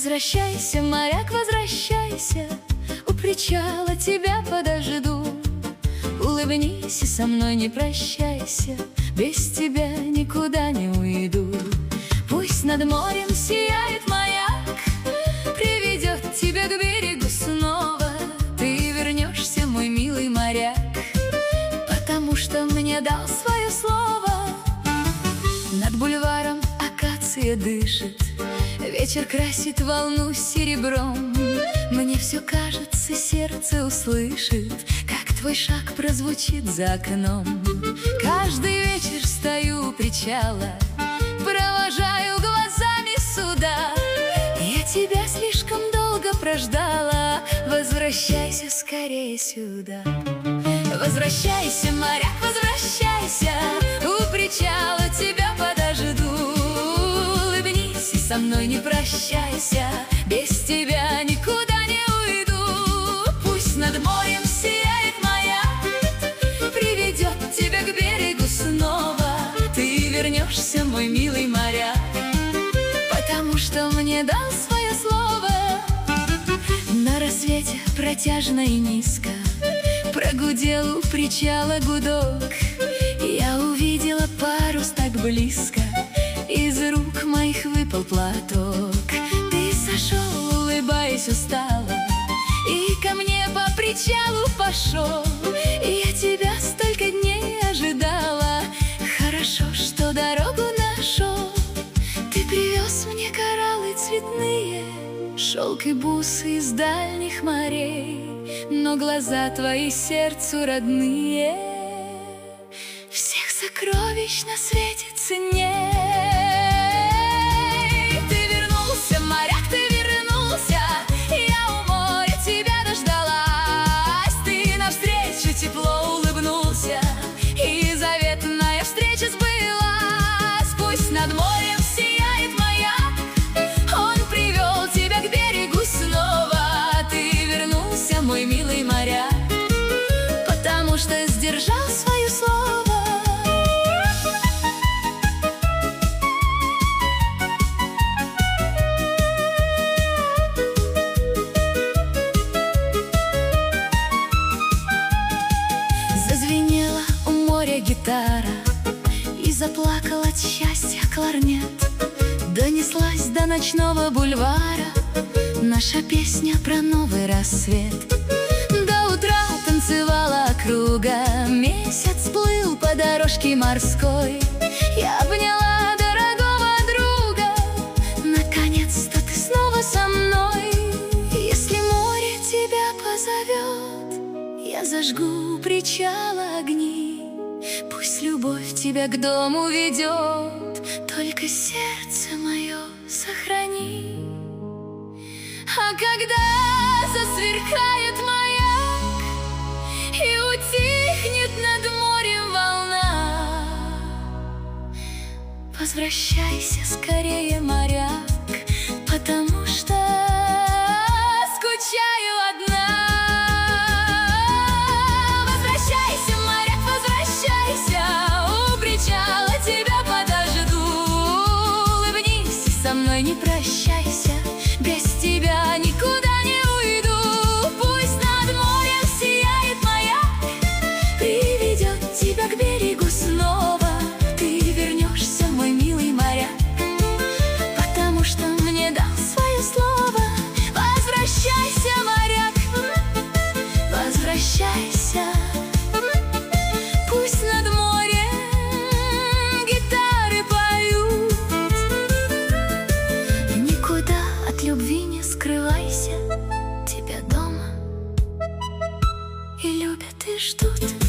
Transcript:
Возвращайся, моряк, возвращайся, у причала тебя подожду. Улыбнись и со мной не прощайся, без тебя никуда не уйду. Пусть над морем сияет маяк, приведет тебя к берегу снова. Ты вернешься, мой милый моряк, потому что мне дал свое слово. Над бульваром акация дышит, вечер красит волну серебром. Мне все кажется, сердце услышит, как твой шаг прозвучит за окном. Каждый вечер стою у причала, провожаю глазами суда. Я тебя слишком долго прождала, возвращайся скорее сюда. Возвращайся, моряк, возвращайся, у причала тебя подожду. Улыбнись и со мной не прощайся, без тебя никуда не уйду. Пусть над морем сияет маяк, приведет тебя к берегу снова. Ты вернешься, мой милый моряк, потому что мне дал свое слово. На рассвете протяжно и низко прогудел у причала гудок. Я увидела парус так близко, из рук моих выпал платок. Ты сошел, улыбаясь устало, и ко мне по причалу пошел. Я тебя столько дней ожидала, хорошо, что дорогу нашел. Ты привез мне кораллы цветные, шелк и бусы из дальних морей, но глаза твои сердцу родные, всех сокровищ на свете ценней. Ты вернулся, моряк, ты вернулся, я у моря тебя дождалась. Ты навстречу тепло улыбнулся, и заветная встреча сбылась. Пусть над морем сияет маяк, он привел тебя к берегу снова. Ты вернулся, мой милый моряк, потому что сдержал свое слово. Зазвенела у моря гитара, и заплакал от счастья кларнет. Донеслась до ночного бульвара наша песня про новый рассвет. До утра танцевала округа, месяц плыл по дорожке морской. Я обняла дорогого друга, наконец-то ты снова со мной. Если море тебя позовет, я зажгу у причала огни. Пусть любовь тебя к дому ведет, только сердце мое сохрани. А когда засверкает маяк и утихнет над морем волна, возвращайся скорее, моряк, потому что скучаю одна. Возвращайся, моряк, возвращайся, у причала тебя подожду. Улыбнись и со мной не прощайся, без тебя никуда не уйду. Пусть над морем сияет маяк, приведет тебя к берегу снова. Ты вернешься, мой милый моряк, потому что мне дал свое слово. Возвращайся, моряк, возвращайся. Пусть над морем гитары поют, никуда от любви не скрывайся, тебя дома и любят, и ждут.